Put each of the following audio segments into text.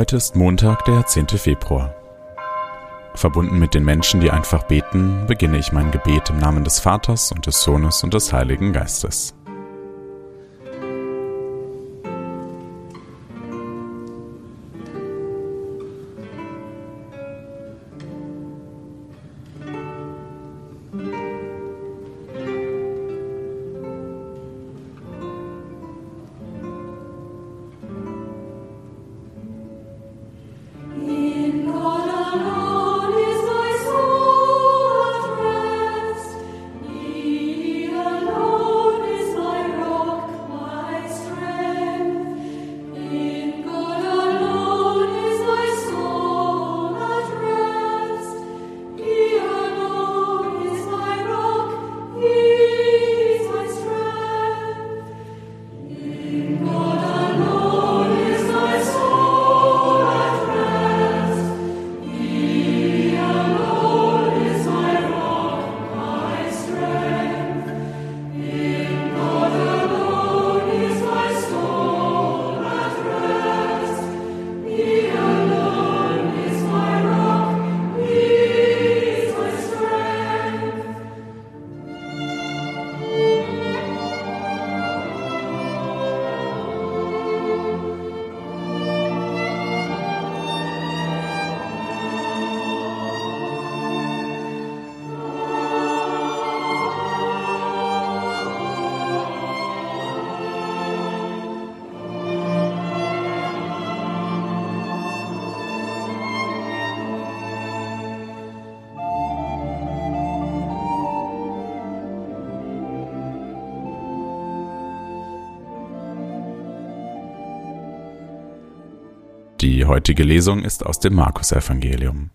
Heute ist Montag, der 10. Februar. Verbunden mit den Menschen, die einfach beten, beginne ich mein Gebet im Namen des Vaters und des Sohnes und des Heiligen Geistes. Die heutige Lesung ist aus dem Markus-Evangelium.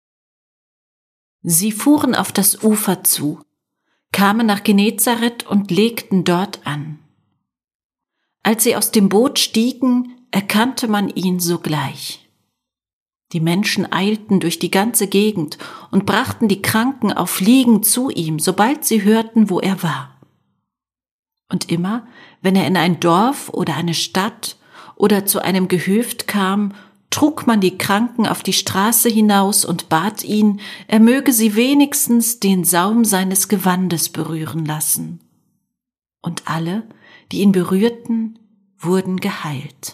Sie fuhren auf das Ufer zu, kamen nach Genezareth und legten dort an. Als sie aus dem Boot stiegen, erkannte man ihn sogleich. Die Menschen eilten durch die ganze Gegend und brachten die Kranken auf Liegen zu ihm, sobald sie hörten, wo er war. Und immer, wenn er in ein Dorf oder eine Stadt oder zu einem Gehöft kam, trug man die Kranken auf die Straße hinaus und bat ihn, er möge sie wenigstens den Saum seines Gewandes berühren lassen. Und alle, die ihn berührten, wurden geheilt.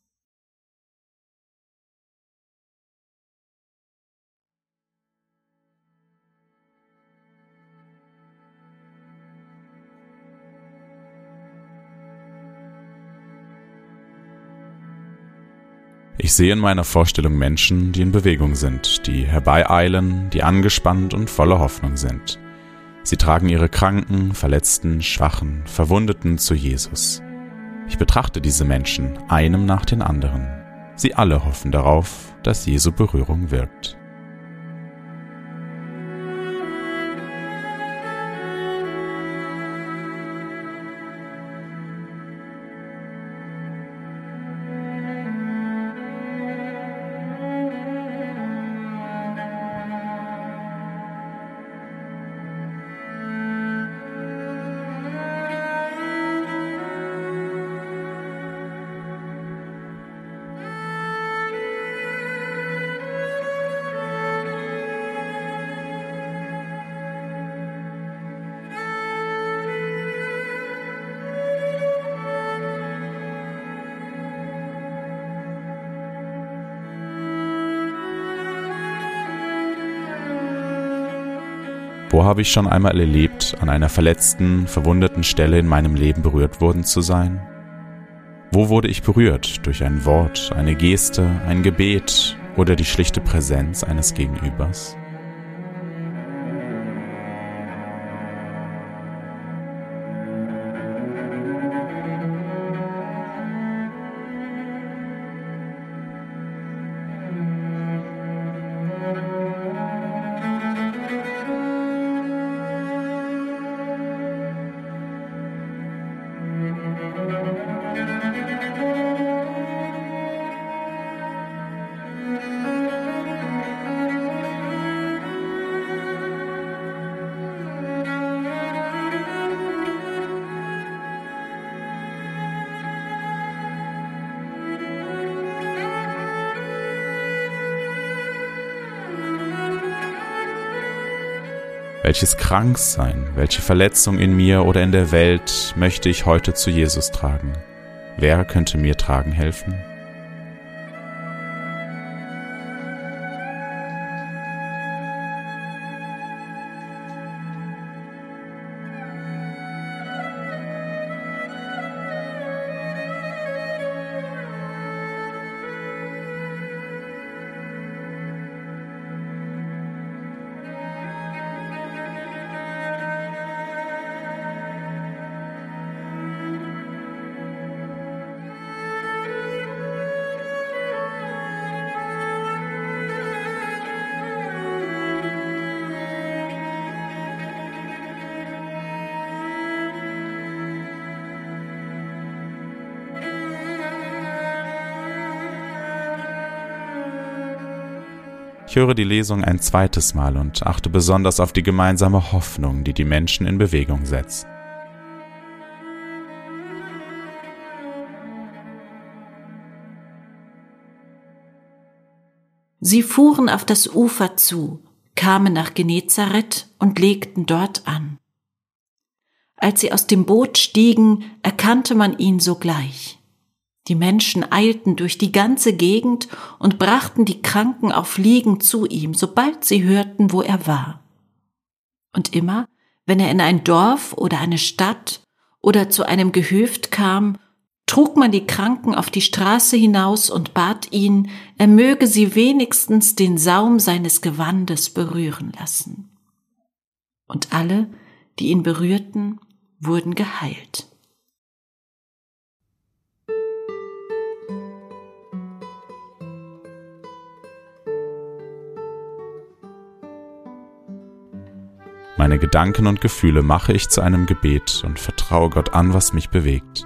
Ich sehe in meiner Vorstellung Menschen, die in Bewegung sind, die herbeieilen, die angespannt und voller Hoffnung sind. Sie tragen ihre Kranken, Verletzten, Schwachen, Verwundeten zu Jesus. Ich betrachte diese Menschen, einem nach den anderen. Sie alle hoffen darauf, dass Jesu Berührung wirkt. Wo habe ich schon einmal erlebt, an einer verletzten, verwundeten Stelle in meinem Leben berührt worden zu sein? Wo wurde ich berührt durch ein Wort, eine Geste, ein Gebet oder die schlichte Präsenz eines Gegenübers? Welches Kranksein, welche Verletzung in mir oder in der Welt möchte ich heute zu Jesus tragen? Wer könnte mir tragen helfen? Ich höre die Lesung ein zweites Mal und achte besonders auf die gemeinsame Hoffnung, die die Menschen in Bewegung setzt. Sie fuhren auf das Ufer zu, kamen nach Genezareth und legten dort an. Als sie aus dem Boot stiegen, erkannte man ihn sogleich. Die Menschen eilten durch die ganze Gegend und brachten die Kranken auf Liegen zu ihm, sobald sie hörten, wo er war. Und immer, wenn er in ein Dorf oder eine Stadt oder zu einem Gehöft kam, trug man die Kranken auf die Straße hinaus und bat ihn, er möge sie wenigstens den Saum seines Gewandes berühren lassen. Und alle, die ihn berührten, wurden geheilt. Meine Gedanken und Gefühle mache ich zu einem Gebet und vertraue Gott an, was mich bewegt.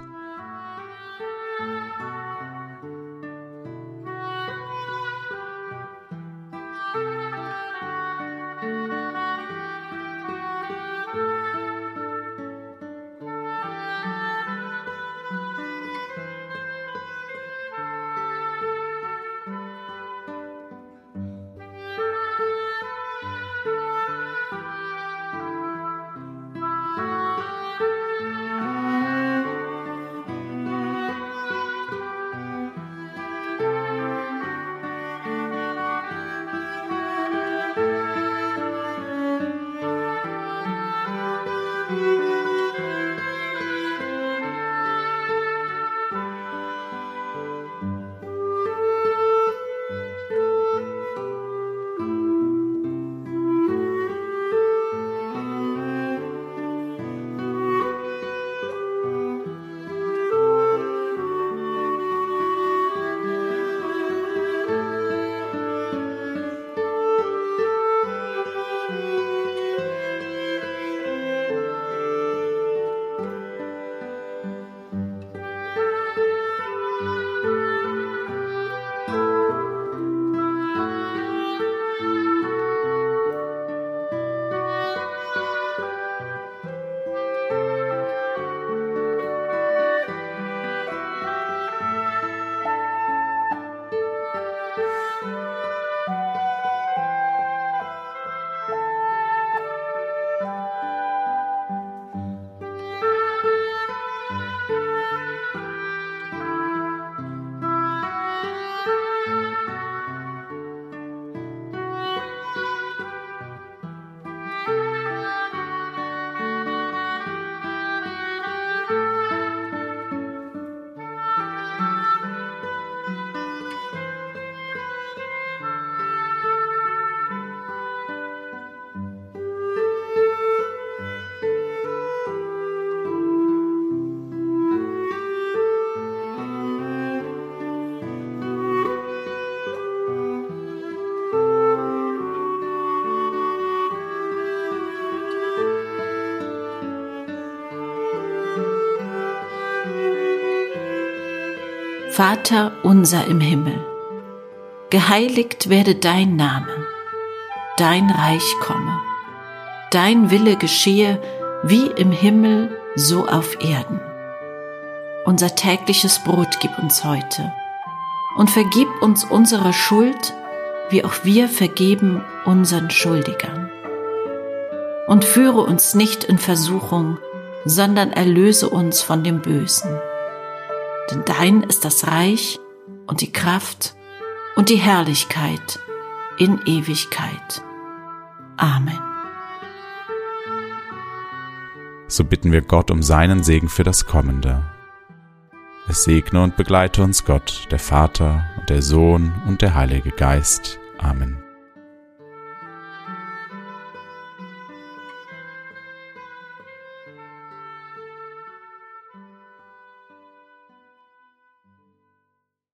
Vater unser im Himmel, geheiligt werde dein Name, dein Reich komme, dein Wille geschehe wie im Himmel, so auf Erden. Unser tägliches Brot gib uns heute und vergib uns unsere Schuld, wie auch wir vergeben unseren Schuldigern. und führe uns nicht in Versuchung, sondern erlöse uns von dem Bösen. Denn dein ist das Reich und die Kraft und die Herrlichkeit in Ewigkeit. Amen. So bitten wir Gott um seinen Segen für das Kommende. Es segne und begleite uns Gott, der Vater und der Sohn und der Heilige Geist. Amen.